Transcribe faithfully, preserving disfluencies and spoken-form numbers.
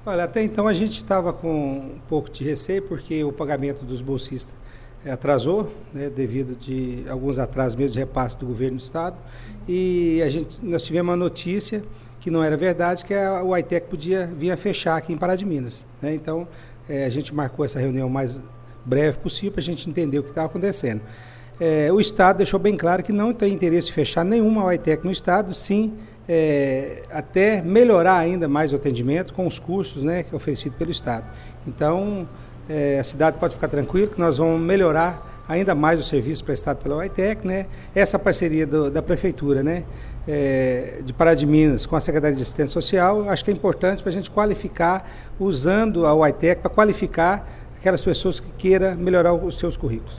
Olha, até então a gente estava com um pouco de receio, porque o pagamento dos bolsistas eh, atrasou, né, devido de alguns atrasos mesmo de repasse do governo do estado, e a gente, nós tivemos uma notícia que não era verdade, que a, o AITEC podia vir a fechar aqui em Pará de Minas, né? Então, eh, a gente marcou essa reunião mais breve possível para a gente entender o que estava acontecendo. É, o Estado deixou bem claro que não tem interesse em fechar nenhuma U I T E C no Estado, sim, é, até melhorar ainda mais o atendimento com os custos, né, que é oferecido pelo Estado. Então, é, a cidade pode ficar tranquila que nós vamos melhorar ainda mais o serviço prestado pela U I T E C, né? Essa parceria do, da Prefeitura, né, é, de Pará de Minas com a Secretaria de Assistência Social, acho que é importante para a gente qualificar, usando a U I T E C para qualificar aquelas pessoas que queiram melhorar os seus currículos.